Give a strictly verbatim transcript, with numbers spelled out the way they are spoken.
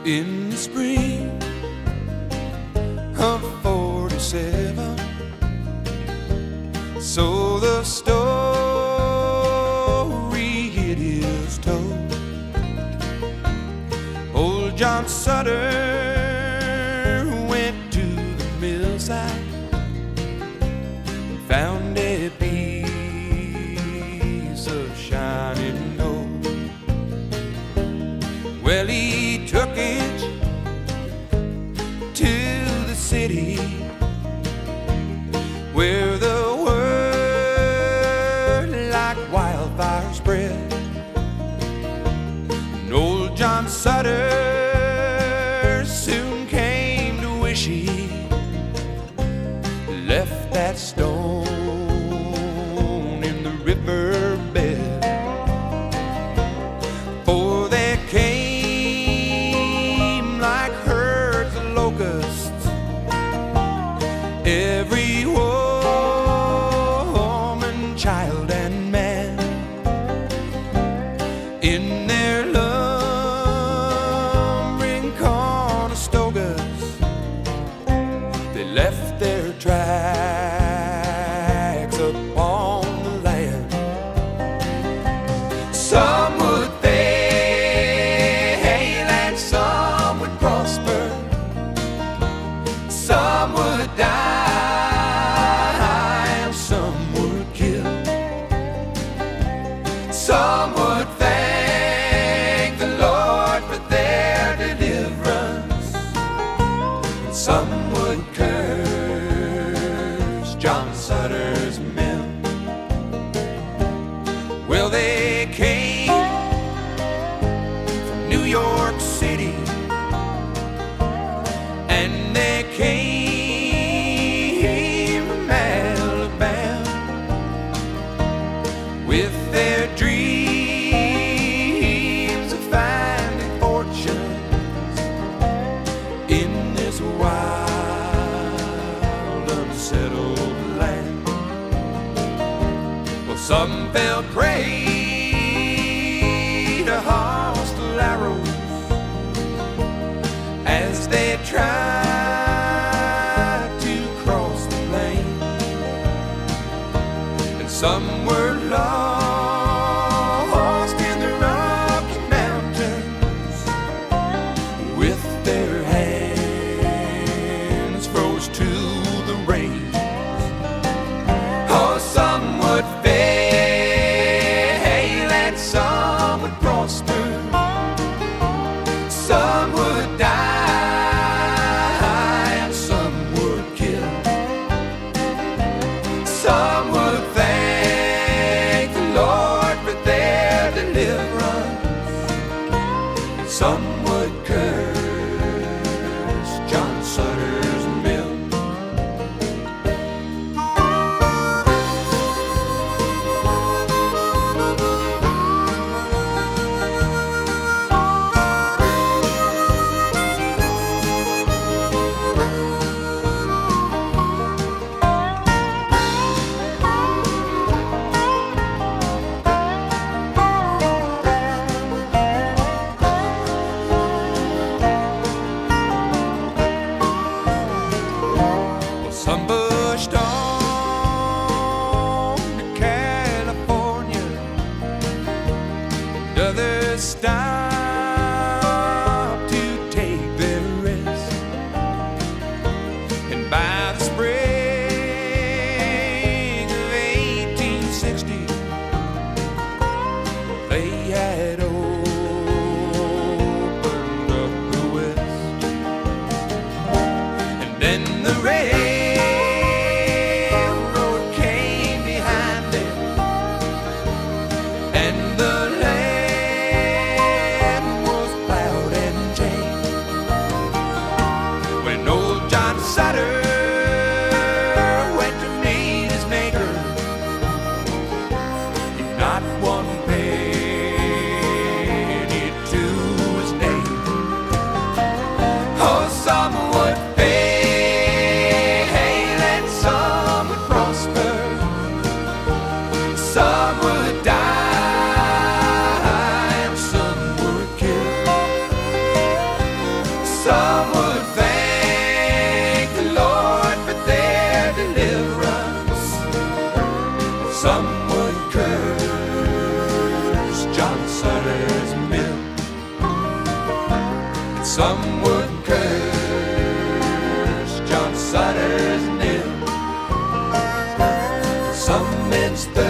In the spring of forty-seven, so the story it is told, old John Sutter went to the millside and found a piece of shining gold. Well, he took it to the city where the word like wildfire spread. And old John Sutter soon came to wish he left that stone in the riverbed. For there came like herds of locusts every woman, child, and man. In their lumbering Conestogas, they left their tracks upon the land. Some would fail and some would prosper, some would die and some would kill. Some would thank the Lord for their deliverance, and some would curse John Sutter's men. Well, they came from New York City, and they came from Alabama with their dreams of finding fortunes in this wild, unsettled land. Well, some fell prey to hostile arrows as they tried to cross the plain, and some were lost in the Rocky Mountains with their hands froze to the rain. Oh, some would fail and some would prosper, some would die and some would kill. Some would thank the Lord for their deliverance, and some would curse John Sutter's mill. Some pushed on to California, and others stopped to take their rest. And by the spring of eighteen sixty, they had opened up the West. And then the rain Sutter went to meet his maker, not one penny to his name. Oh, some would fail cider's nil. Some men study